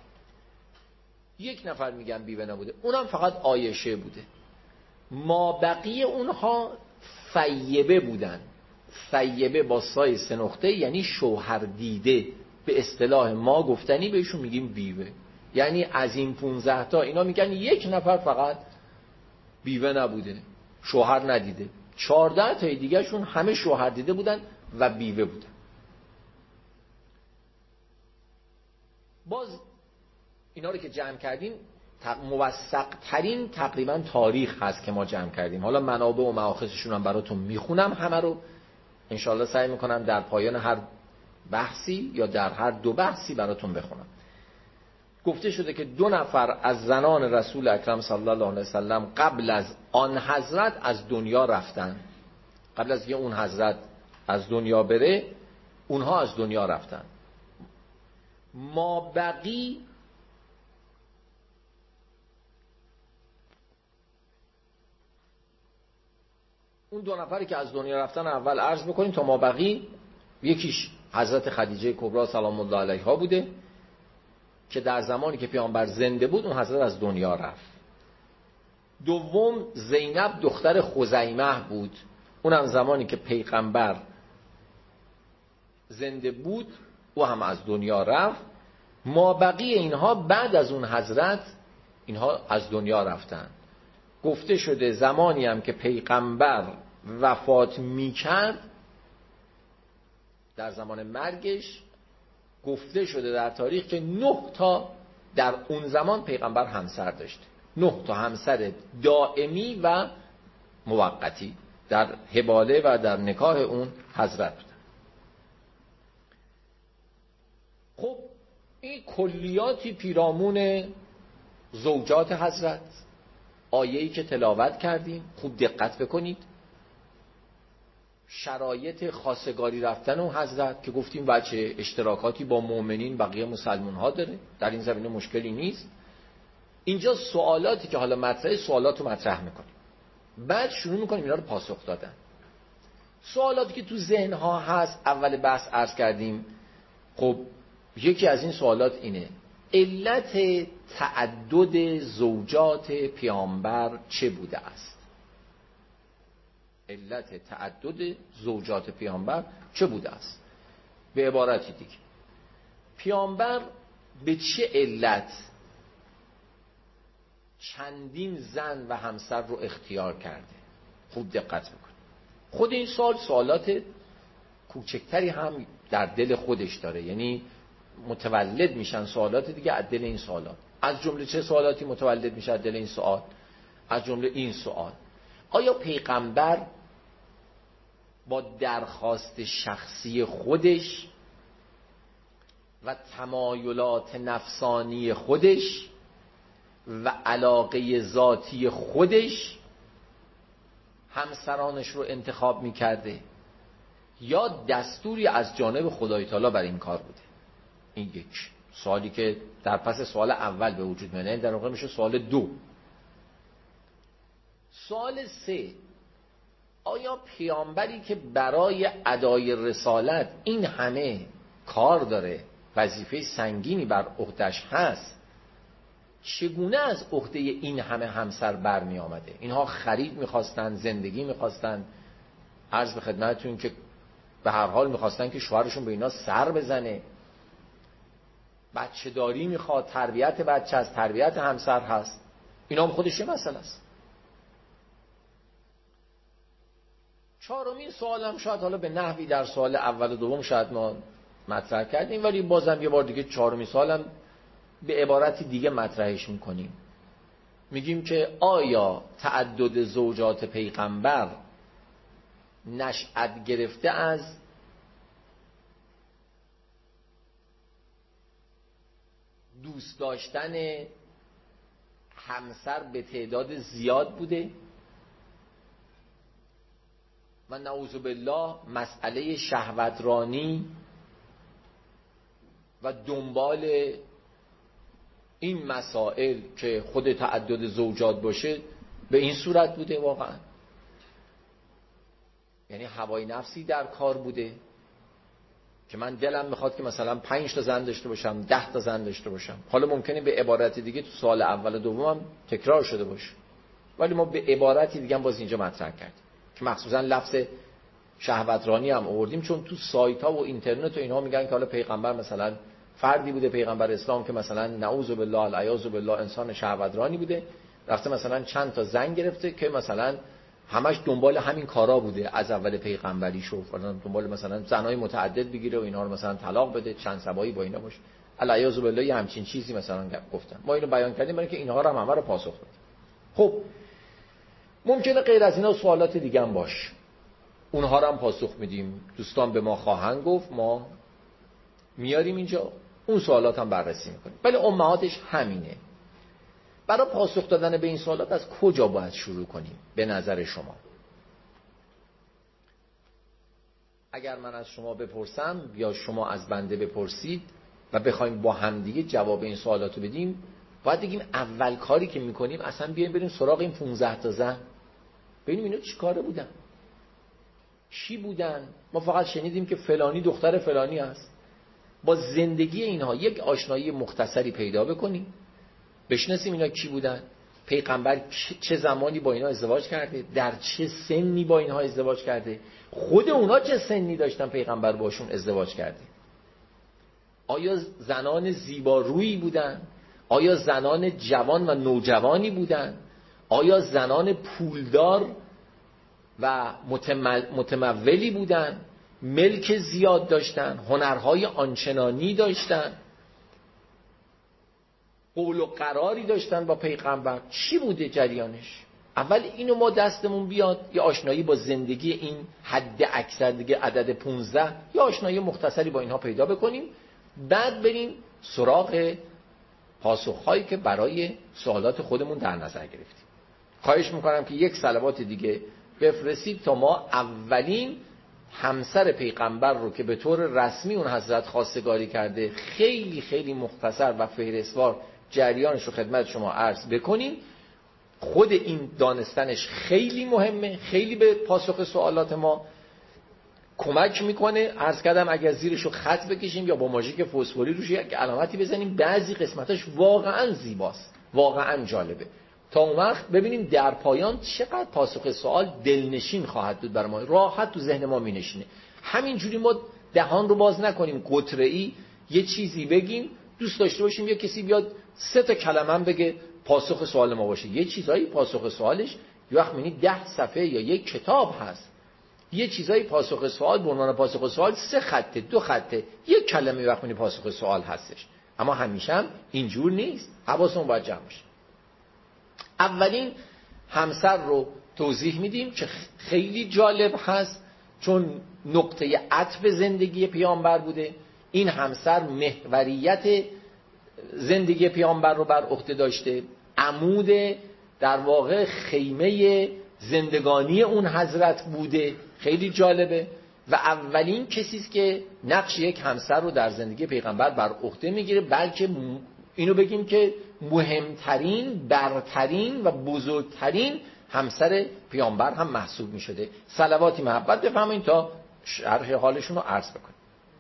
یک نفر میگن بیوه نبوده، اونم فقط عایشه بوده. ما بقیه اونها ثیبه بودن. ثیبه با سای 3 نقطه یعنی شوهر دیده، به اصطلاح ما گفتنی بهشون میگیم بیوه. یعنی از این 15 تا اینا میگن یک نفر فقط بیوه نبوده، شوهر ندیده. 14 تا دیگه شون همه شوهر دیده بودن و بیوه بودن. باز اینا رو که جمع کردیم، موثق ترین تقریبا تاریخ هست که ما جمع کردیم. حالا منابع و مآخذشون هم براتون میخونم، همه رو انشاءالله سعی میکنم در پایان هر بحثی یا در هر 2 بحثی براتون بخونم. گفته شده که 2 نفر از زنان رسول اکرم صلی الله علیه وسلم قبل از آن حضرت از دنیا رفتن. قبل از اون حضرت از دنیا بره، اونها از دنیا رفتن. ما بقی اون 2 نفری که از دنیا رفتن اول عرض بکنیم تا ما بقی. یکیش حضرت خدیجه کبرا سلام الله علیها بوده که در زمانی که پیامبر زنده بود اون حضرت از دنیا رفت. دوم زینب دختر خزیمه بود، اونم زمانی که پیغمبر زنده بود او هم از دنیا رفت. ما بقی اینها بعد از اون حضرت اینها از دنیا رفتن. گفته شده زمانی هم که پیغمبر وفات میکرد، در زمان مرگش گفته شده در تاریخ که 9 تا در اون زمان پیغمبر همسر داشته. 9 تا همسر دائمی و موقتی در حباله و در نکاح اون حضرت بودن. خب این کلیاتی پیرامون زوجات حضرت، آیه‌ای که تلاوت کردیم خوب دقت بکنید. شرایط خواستگاری رفتن اون حضرت که گفتیم بچه اشتراکاتی با مؤمنین بقیه مسلمان ها داره، در این زمینه مشکلی نیست. اینجا سوالاتی که حالا مطرحه، سوالات رو مطرح میکنیم، بعد شروع میکنیم اینا رو پاسخ دادن. سوالاتی که تو ذهن ها هست اول بحث عرض کردیم. خب یکی از این سوالات اینه: علت تعدد زوجات پیامبر چه بوده است؟ علت تعدد زوجات پیامبر چه بوده است؟ به عبارتی دیگه، پیامبر به چه علت چندین زن و همسر رو اختیار کرده؟ خوب دقت بکن. خود این سوالات کوچکتری هم در دل خودش داره، یعنی متولد میشن سوالات دیگه از دل این سوالات. از جمله چه سوالاتی متولد میشه از دل این سوال؟ از جمله این سوال: آیا پیغمبر با درخواست شخصی خودش و تمایلات نفسانی خودش و علاقه ذاتی خودش همسرانش رو انتخاب میکرده یا دستوری از جانب خدای تعالی بر این کار بوده؟ این یک سوالی که در پس سوال اول به وجود میاد، در واقع میشه سوال 2. سوال 3: آیا پیامبری که برای ادای رسالت این همه کار داره، وظیفه سنگینی بر عهده‌اش هست، چگونه از عهده این همه همسر برمی آمده؟ اینها خرید میخواستن، زندگی میخواستن، عرض به خدمتتون که به هر حال میخواستن که شوهرشون به اینا سر بزنه. بچه داری میخواد، تربیت بچه است، تربیت همسر هست، اینا هم خودش یه مسئله است. چهارمین سوالم شاید حالا به نحوی در سوال اول و دوم شاید ما مطرح کردیم، ولی بازم یه بار دیگه چهارمین سوالم به عبارتی دیگه مطرحش میکنیم. میگیم که آیا تعدد زوجات پیغمبر نشأت گرفته از دوست داشتن همسر به تعداد زیاد بوده و نعوذ بالله مسئله شهوترانی و دنبال این مسائل که خود تعدد زوجات باشه به این صورت بوده واقعا؟ یعنی هوای نفسی در کار بوده که من دلم میخواد که مثلا 5 تا زن داشته باشم، 10 تا زن داشته باشم. حالا ممکنه به عبارت دیگه تو سال اول و دومم تکرار شده باشه، ولی ما به عبارتی دیگه هم باز اینجا مطرح کردیم که مخصوصا لفظ شهوترانی هم آوردیم، چون تو سایت ها و اینترنت و اینها میگن که حالا پیغمبر مثلا فردی بوده، پیغمبر اسلام که مثلا نعوذ بالله العیاذ بالله انسان شهوترانی بوده، رفته مثلا چند تا زن گرفته که مثلا همش دنبال همین کارا بوده از اول پیغمبری شو، دنبال مثلا زنای متعدد بگیره و اینها رو مثلا طلاق بده، چند سبایی با اینا باشه، العیاذ بالله یه همچین چیزی مثلا گفتن. ما اینو بیان کردیم برای که اینها رو همه رو پاسخ بدیم. خب ممکنه غیر از اینا سوالات دیگه هم باشه، اونها رو هم پاسخ میدیم. دوستان به ما خواهند گفت، ما میاریم اینجا، اون سوالات هم بررسی میکنیم. ولی امهاتش همینه. برای پاسخ دادن به این سوالات از کجا باید شروع کنیم به نظر شما؟ اگر من از شما بپرسم یا شما از بنده بپرسید و بخوایم با همدیگه جواب این سوالاتو بدیم، باید بگیم اول کاری که میکنیم اصلا بیایم بریم سراغ این 15 تا زن، ببینیم اینا چی کاره بودن، چی بودن. ما فقط شنیدیم که فلانی دختر فلانی است. با زندگی اینها یک آشنایی مختصری پیدا بکنیم، بشناسیم اینا کی بودن، پیغمبر چه زمانی با اینا ازدواج کرده، در چه سنی با اینها ازدواج کرده، خود اونا چه سنی داشتن پیغمبر باشون ازدواج کرده، آیا زنان زیبارویی بودن، آیا زنان جوان و نوجوانی بودن، آیا زنان پولدار و متمولی بودن، ملک زیاد داشتن، هنرهای آنچنانی داشتن، قول و قراری داشتن با پیغمبر، چی بوده جریانش؟ اول اینو ما دستمون بیاد یه آشنایی با زندگی این حد اکثر دیگه عدد 15 یا آشنایی مختصری با اینها پیدا بکنیم، بعد بریم سراغ پاسخهایی که برای سوالات خودمون در نظر گرفتیم. خواهش میکنم که یک صلوات دیگه بفرستید تا ما اولین همسر پیغمبر رو که به طور رسمی اون حضرت خواستگاری کرده خیلی خیلی مختصر و فهرستوار جریانش رو خدمت شما عرض بکنیم. خود این دانستنش خیلی مهمه، خیلی به پاسخ سوالات ما کمک میکنه. عرض کردم اگر زیرش رو خط بکشیم یا با ماژیک فسفوری روش یک علامتی بزنیم، بعضی قسمتاش واقعا زیباست، واقعا جالبه. تا اون وقت ببینیم در پایان چقدر پاسخ سوال دلنشین خواهد بود برای ما، راحت تو ذهن ما مینشینه. همینجوری ما دهان رو باز نکنیم قطره‌ای یه چیزی بگیم، دوست داشته باشیم یه کسی بیاد 3 تا کلمه هم بگه پاسخ سوال ما باشه. یه چیزایی پاسخ سوالش یه وقت می‌بینی 10 صفحه یا یک کتاب هست، یه چیزایی پاسخ سوال به عنوان پاسخ سوال 3 خطه 2 خطه یک کلمه وقت می‌بینی پاسخ سوال هستش. اما همیشه هم اینجور نیست، حواسمون باید جمع باشه. اولین همسر رو توضیح میدیم که خیلی جالب هست، چون نقطه عطف زندگی پیامبر بوده. این همسر محوریت زندگی پیامبر رو بر عهده داشته، عمود در واقع خیمه زندگانی اون حضرت بوده. خیلی جالبه و اولین کسی است که نقش یک همسر رو در زندگی پیغمبر بر عهده میگیره، بلکه اینو بگیم که مهمترین، برترین و بزرگترین همسر پیامبر هم محسوب می شده. صلواتی محبت بفرمایید تا شرح حالشون رو عرض بکنیم.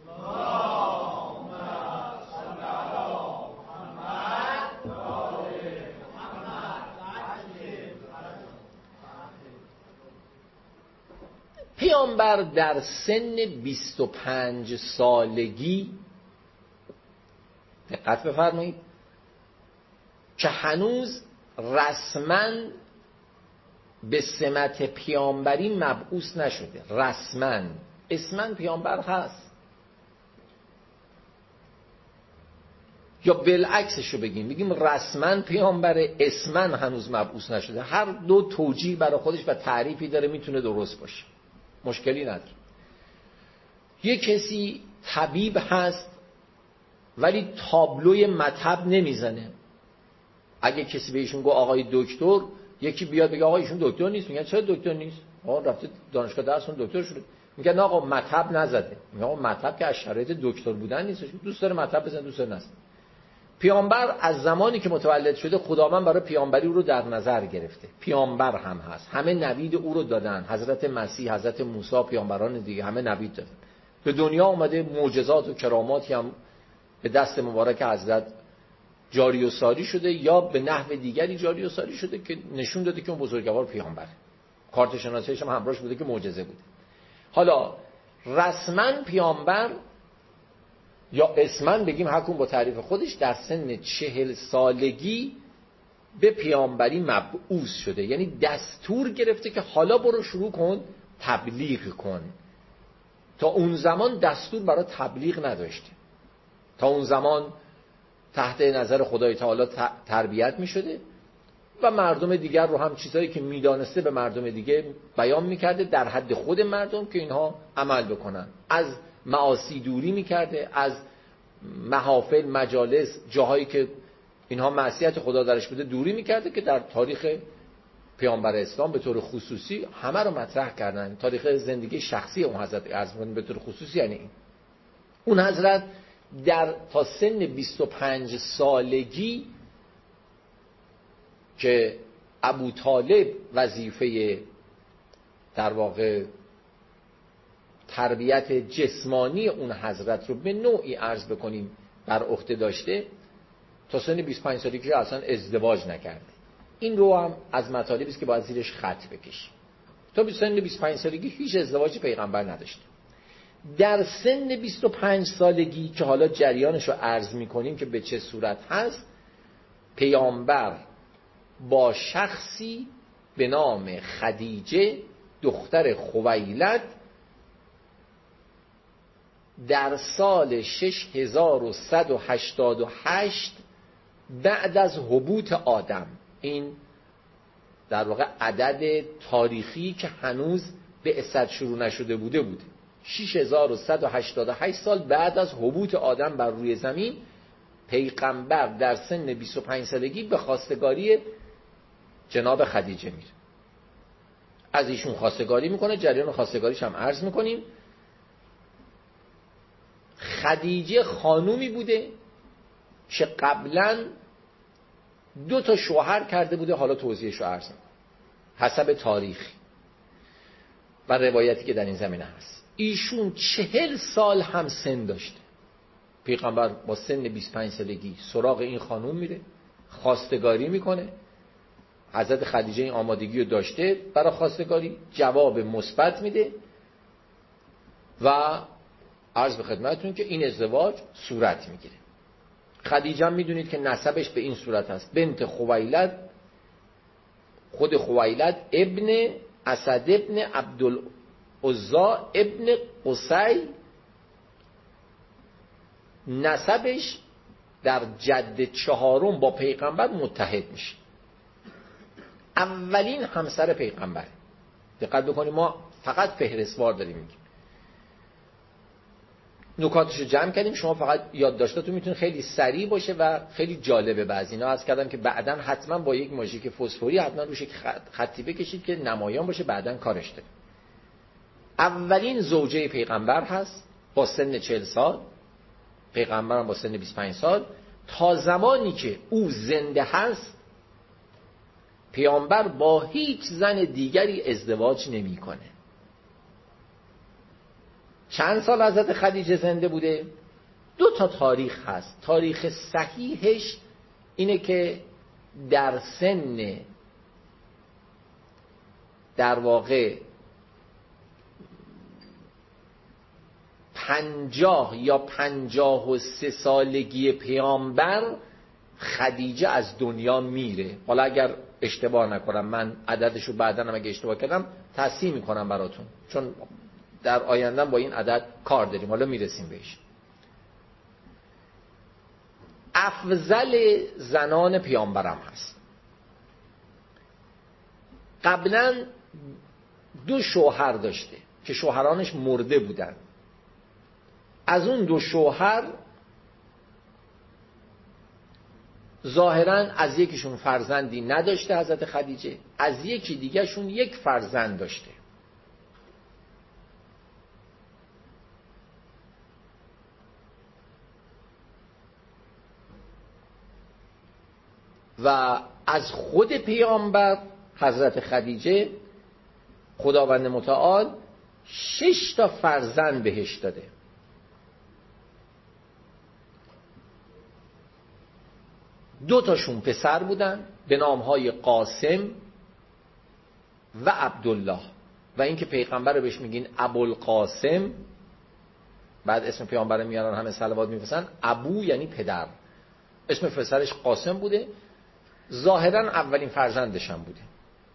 پیامبر در سن 25 سالگی دقت بفرمایید که هنوز رسما به سمت پیامبری مبعوث نشده. رسما اسما پیامبر هست، یا بالعکسشو بگیم رسما پیامبر، اسما هنوز مبعوث نشده. هر دو توجیه برای خودش و تعریفی داره، میتونه درست باشه، مشکلی نداره. یه کسی طبیب هست ولی تابلوی مطب نمیزنه. اگه کسی بهشون گفت آقای دکتر، یکی بیاد بگه آقا ایشون دکتر نیست، میگن چرا دکتر نیست؟ آقا رفته دانشگاه درس خونده دکتر شده. میگن آقا مطب نزده. میگن آقا مطب که از شرایط دکتر بودن نیست، دوست داره مطب بزنه، دوست داره نزنه. پیامبر از زمانی که متولد شده خداوند برای پیامبری او رو در نظر گرفته. پیامبر هم هست، همه نوید او رو دادن. حضرت مسیح، حضرت موسی، پیامبران دیگه همه نوید دادن. به دنیا اومده، معجزات و کراماتی هم به دست مبارک حضرت جاری و ساری شده یا به نحو دیگری جاری و ساری شده که نشون داده که اون بزرگوار پیامبره. کارت شناسیش هم همراهش بوده که معجزه بوده. حالا رسما پیامبر یا اسما بگیم حکوم با تعریف خودش در سن 40 سالگی به پیامبری مبعوث شده، یعنی دستور گرفته که حالا برو شروع کن تبلیغ کن. تا اون زمان دستور برای تبلیغ نداشته. تا اون زمان تحت نظر خدای تعالی تربیت می شده و مردم دیگر رو هم چیزایی که می دانسته به مردم دیگه بیان می کرده در حد خود مردم که اینها عمل بکنن. از معاصی دوری می کرده، از محافل، مجالس، جاهایی که اینها معصیت خدا درش بوده دوری می کرده که در تاریخ پیامبر اسلام به طور خصوصی همه رو مطرح کردن. تاریخ زندگی شخصی اون حضرت عرض می‌کنیم به طور خصوصی، یعنی این اون حضرت در تا سن 25 سالگی که ابو طالب وظیفه در واقع تربیت جسمانی اون حضرت رو به نوعی عرض بکنیم بر عهده داشته، تا سن 25 سالگی اصلا ازدواج نکرده. این رو هم از مطالبی است که باید زیرش خط بکشیم. تا سن 25 سالگی هیچ ازدواجی پیغمبر نداشته. در سن 25 سالگی که حالا جریانش رو عرض می‌کنیم که به چه صورت هست، پیامبر با شخصی به نام خدیجه دختر خویلد در سال 6188 بعد از هبوط آدم، این در واقع عدد تاریخی که هنوز بعثت شروع نشده بوده 6188 سال بعد از هبوط آدم بر روی زمین، پیغمبر در سن 25 سالگی به خواستگاری جناب خدیجه میره. از ایشون خواستگاری میکنه. جریان خواستگاریش هم عرض میکنیم. خدیجه خانومی بوده که قبلا 2 شوهر کرده بوده، حالا توضیحش رو عرض میکنم حسب تاریخ و روایتی که در این زمینه هست. ایشون 40 سال هم سن داشته. پیغمبر با سن 25 سالگی سراغ این خانوم میره، خواستگاری میکنه. حضرت خدیجه این آمادگی رو داشته برای خواستگاری، جواب مثبت میده و عرض به خدمتتون که این ازدواج صورت میگیره. خدیجه هم میدونید که نسبش به این صورت هست: بنت خویلد، خود خویلد ابن اسد ابن عبدالعزا ابن قصی، نسبش در جد 4 با پیغمبر متحد میشه. اولین همسر پیغمبر. دقت بکنید، ما فقط فهرستوار داریم میگیم. نکاتشو جمع کردیم، شما فقط یادداشتاتون میتونه خیلی سریع باشه و خیلی جالبه. بعضی اینا عرض کردم که بعداً حتما با یک ماژیک فسفوری حتما روش خطی بکشید که نمایان باشه، بعداً کارش داره. اولین زوجه پیغمبر هست با سن 40 سال، پیغمبر هم با سن 25 سال. تا زمانی که او زنده هست پیامبر با هیچ زن دیگری ازدواج نمیکنه. چند سال حضرت خدیجه زنده بوده؟ 2 تاریخ هست. تاریخ صحیحش اینه که در سن در واقع 50 یا 53 سالگی پیامبر خدیجه از دنیا میره. حالا اگر اشتباه نکنم، من عددشو بعداً هم اگه اشتباه کردم تصحیح میکنم براتون، چون در آینده با این عدد کار داریم، حالا میرسیم بهش. افضل زنان پیامبرم هست. قبلا 2 شوهر داشته که شوهرانش مرده بودن. از اون 2 شوهر ظاهراً از یکیشون فرزندی نداشته حضرت خدیجه، از یکی دیگه شون 1 فرزند داشته. و از خود پیامبر حضرت خدیجه خداوند متعال 6 تا فرزند بهش داده. 2 تاشون پسر بودن به نامهای قاسم و عبدالله، و اینکه پیغمبر رو بهش میگین ابوالقاسم، بعد اسم پیامبر میارن همه صلوات میفرستن. ابو یعنی پدر، اسم پسرش قاسم بوده، ظاهرا اولین فرزندش هم بوده.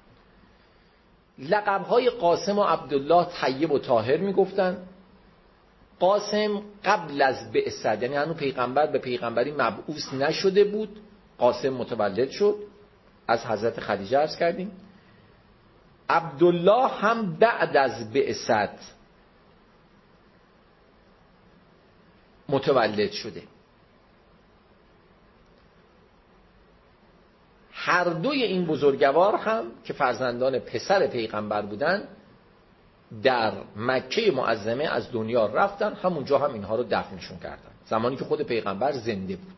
لقبهای قاسم و عبدالله طیب و طاهر میگفتن. قاسم قبل از بعثت، یعنی هنوز پیغمبر به پیغمبری مبعوث نشده بود، قاسم متولد شد، از حضرت خدیجه عرض کردیم. عبدالله هم بعد از بعثت متولد شده. هر دوی این بزرگوار هم که فرزندان پسر پیغمبر بودن در مکه معظمه از دنیا رفتن، همونجا هم اینها رو دفنشون کردن، زمانی که خود پیغمبر زنده بود.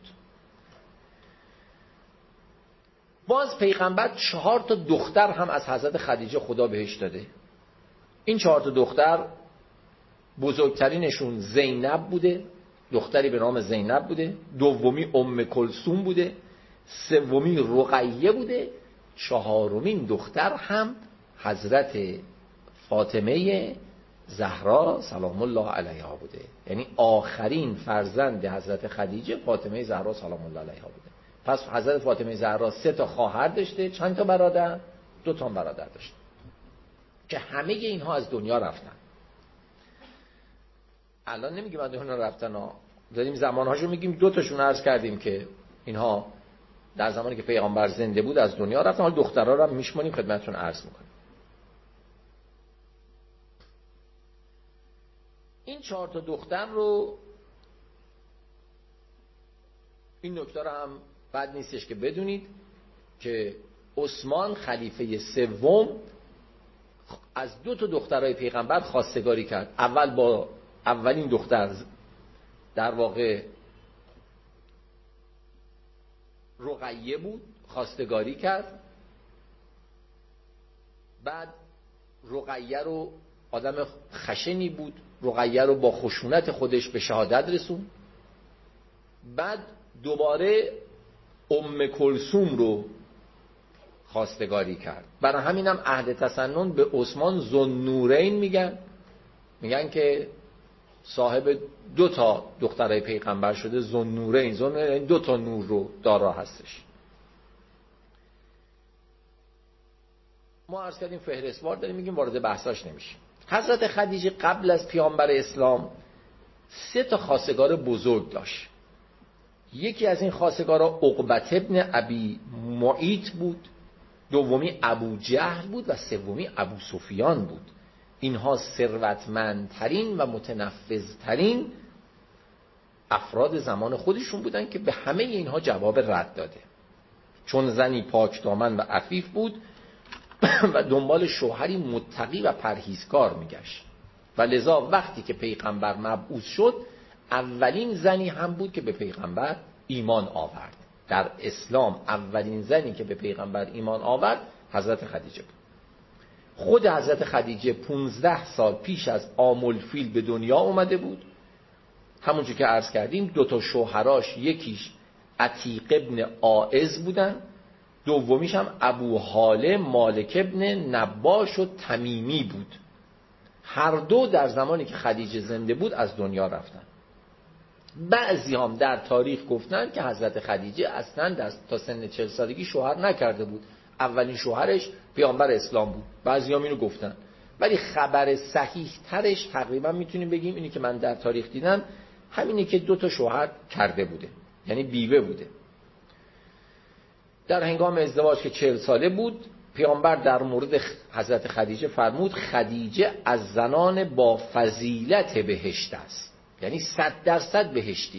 باز پیغمبر 4 تا دختر هم از حضرت خدیجه خدا بهش داده. این 4 تا دختر بزرگترینشون زینب بوده، دختری به نام زینب بوده. دومی ام کلثوم بوده. سومی رقیه بوده. 4مین دختر هم حضرت فاطمه زهرا سلام الله علیها بوده. یعنی آخرین فرزند حضرت خدیجه فاطمه زهرا سلام الله علیها بوده. پس حضرت فاطمه زهرا 3 تا خواهر داشته. چند تا برادر؟ 2 تا برادر داشته که همه اینها از دنیا رفتن. الان نمیگیم از دنیا رفتن ها، داریم زمانهاشو میگیم. 2 تاشون عرض کردیم که اینها در زمانی که پیغمبر زنده بود از دنیا رفتن. حالا دخترها رو هم میشمونیم خدمتتون عرض میکنیم. این 4 تا دختر رو، این نکته رو هم بد نیستش که بدونید که عثمان خلیفه سوم از 2 تا دخترای پیغمبر خواستگاری کرد. اول با اولین دختر در واقع رقیه بود، خواستگاری کرد. بعد رقیه رو، آدم خشنی بود، رقیه رو با خشونت خودش به شهادت رسون. بعد دوباره ام کلثوم رو خواستگاری کرد. برای همینم اهل تسنن به عثمان ذوالنورین میگن که صاحب 2 تا دخترای پیغمبر شده. ذوالنورین، ذوالنورین 2 تا نور رو دارا هستش. ما عرض کردیم فهرستوار داریم میگیم، وارد بحثاش نمیشیم. حضرت خدیجه قبل از پیامبر اسلام 3 تا خواستگار بزرگ داشت. یکی از این خواستگارا عقبة ابن ابی معیط بود، دومی ابو جهل بود و سومی ابو سفیان بود. اینها ثروتمندترین و متنفذترین افراد زمان خودشون بودن که به همه اینها جواب رد داده، چون زنی پاکدامن و عفیف بود و دنبال شوهری متقی و پرهیزکار میگشت و لذا وقتی که پیغمبر مبعوث شد اولین زنی هم بود که به پیغمبر ایمان آورد. در اسلام اولین زنی که به پیغمبر ایمان آورد حضرت خدیجه بود. خود حضرت خدیجه 15 سال پیش از عام الفیل به دنیا اومده بود. همونجور که عرض کردیم 2 تا شوهراش، یکیش عتیق ابن عائز بودن، دومیش هم ابو هاله مالک ابن نباش و تمیمی بود. هر دو در زمانی که خدیجه زنده بود از دنیا رفتن. بعضی هم در تاریخ گفتن که حضرت خدیجه اصلا تا سن 40 سالگی شوهر نکرده بود، اولین شوهرش پیامبر اسلام بود. بعضی هم اینو گفتن، ولی خبر صحیح ترش تقریبا میتونیم بگیم اینی که من در تاریخ دیدم همینی که 2 شوهر کرده بوده، یعنی بیوه بوده. در هنگام ازدواج که 40 ساله بود، پیامبر در مورد حضرت خدیجه فرمود خدیجه از زنان با فضیلت بهشت است، یعنی 100% بهشتی.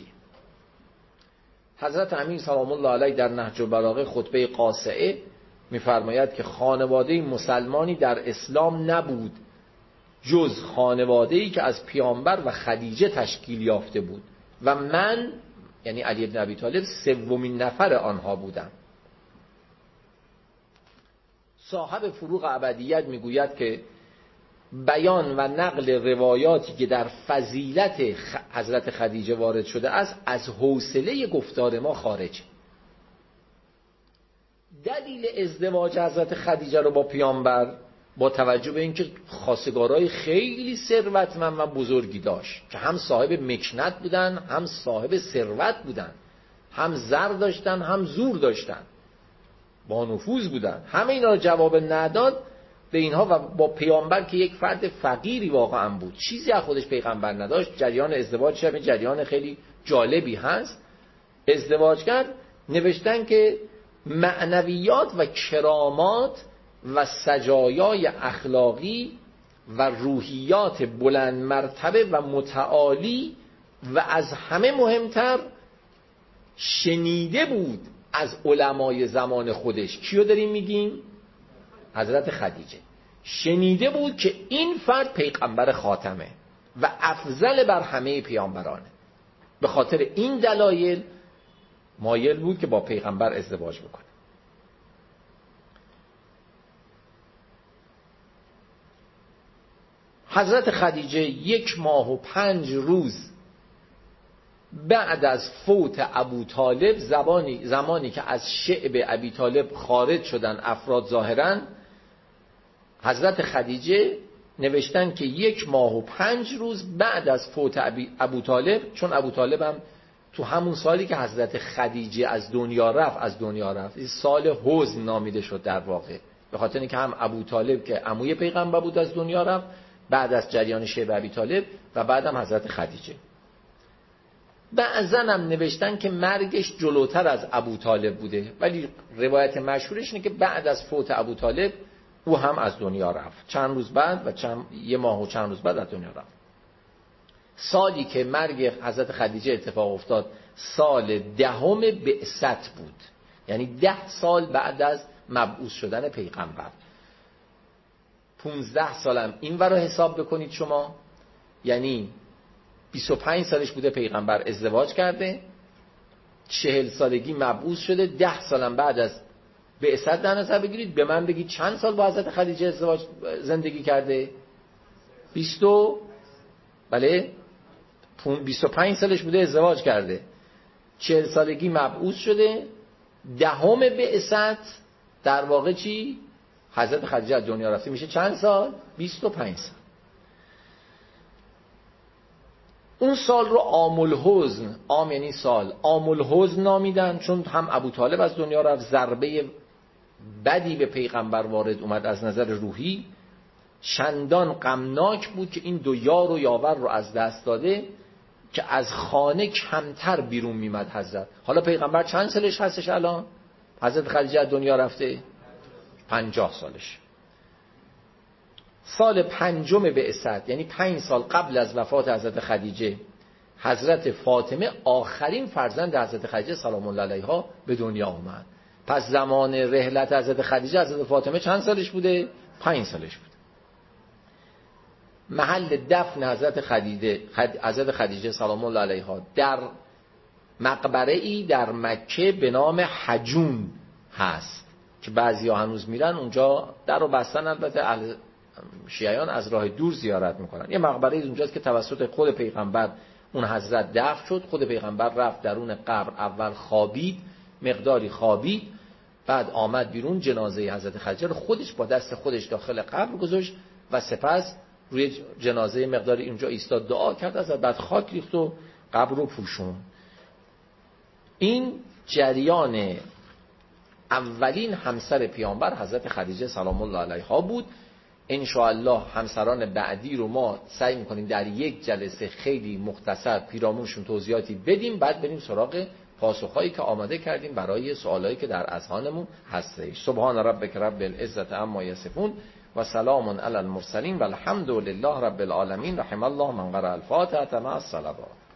حضرت امین سلام الله علیه در نهج البلاغه خطبه قاصعه می‌فرماید که خانواده مسلمانی در اسلام نبود جز خانواده‌ای که از پیامبر و خدیجه تشکیل یافته بود و من، یعنی علی بن ابی طالب، 3مین نفر آنها بودم. صاحب فروغ ابدیت میگوید که بیان و نقل روایاتی که در فضیلت حضرت خدیجه وارد شده است از حوصله گفتار ما خارج. دلیل ازدواج حضرت خدیجه رو با پیامبر با توجه به اینکه خواستگارای خیلی ثروتمند و بزرگی داشت که هم صاحب مکنت بودن، هم صاحب ثروت بودن، هم زر داشتن، هم زور داشتن، با نفوذ بودن، همه اینا رو جواب نداد به اینها و با پیامبر که یک فرد فقیری واقعا بود، چیزی از خودش پیغمبر نداشت، جریان ازدواج هم جریان خیلی جالبی هست. ازدواج کرد، نوشتن که معنویات و کرامات و سجایای اخلاقی و روحیات بلند مرتبه و متعالی و از همه مهمتر شنیده بود از علمای زمان خودش. کیو داریم میگیم؟ حضرت خدیجه. شنیده بود که این فرد پیغمبر خاتمه و افضل بر همه پیامبرانه. به خاطر این دلایل مایل بود که با پیغمبر ازدواج بکنه. حضرت خدیجه 1 ماه و 5 روز بعد از فوت ابو طالب، زمانی که از شعب ابی طالب خارج شدن افراد ظاهرا، حضرت خدیجه نوشتن که 1 ماه و 5 روز بعد از فوت ابو طالب، چون ابو طالب هم تو همون سالی که حضرت خدیجه از دنیا رفت، این سال حزن نامیده شد در واقع، به خاطر اینکه هم ابو طالب که عموی پیغمبر بود از دنیا رفت بعد از جریان شیب ابی طالب و بعدم حضرت خدیجه. بعضن هم نوشتن که مرگش جلوتر از ابو طالب بوده، ولی روایت مشهورش اینه که بعد از فوت ابو طالب او هم از دنیا رفت، چند روز بعد و 1 ماه و چند روز بعد از دنیا رفت. سالی که مرگ حضرت خدیجه اتفاق افتاد سال 10 بعثت بود، یعنی 10 سال بعد از مبعوث شدن پیغمبر. 15 سالم این ور رو حساب بکنید شما، یعنی 25 سالش بوده پیغمبر ازدواج کرده، 40 سالگی مبعوث شده، 10 سالم بعد از بعثت در نظر بگیرید. به من بگید چند سال با حضرت خدیجه زندگی کرده؟ 25 سالش بوده ازدواج کرده، 40 سالگی مبعوث شده، 10 بعثت در واقع چی؟ حضرت خدیجه از دنیا رفته، میشه چند سال؟ 25 سال. اون سال رو عام الحزن، عام یعنی سال، عام الحزن نامیدن، چون هم ابو طالب از دنیا رفت، ضربه بدی به پیغمبر وارد اومد از نظر روحی، چندان غمناک بود که این 2 یار و یاور رو از دست داده که از خانه کمتر بیرون میمد حضرت. حالا پیغمبر چند سالش هستش الان؟ حضرت خدیجه از دنیا رفته 50 سالش. سال 5 بعثت، یعنی 5 سال قبل از وفات حضرت خدیجه، حضرت فاطمه آخرین فرزند حضرت خدیجه سلام الله علیها به دنیا اومد. پس زمان رحلت حضرت خدیجه حضرت فاطمه چند سالش بوده؟ 5 سالش بود. محل دفن حضرت خدیجه سلام الله علیها در مقبره‌ای در مکه به نام حجون هست که بعضیا هنوز میرن اونجا، در رو بستن، البته شیعیان از راه دور زیارت میکنن. یه مقبره اونجاست که توسط خود پیغمبر اون حضرت دفن شد. خود پیغمبر رفت درون قبر، اول خوابید، مقداری خوابید، بعد آمد بیرون، جنازه حضرت خدیجه رو خودش با دست خودش داخل قبر گذاشت و سپس روی جنازه مقدار اینجا ایستاد دعا کرد، از بعد خاک ریخت و قبر رو پوشون. این جریان اولین همسر پیامبر حضرت خدیجه سلام الله علیها بود. انشاءالله همسران بعدی رو ما سعی میکنیم در یک جلسه خیلی مختصر پیرامونشون توضیحاتی بدیم، بعد بریم سراغ پاسخهایی که آماده کردیم برای سوالایی که در اذهانمون هستش. سبحان ربک رب العزة عما یصفون و سلام علی المرسلین و الحمد لله رب العالمین. رحم الله من قرأ الفاتحة مع الصلوات.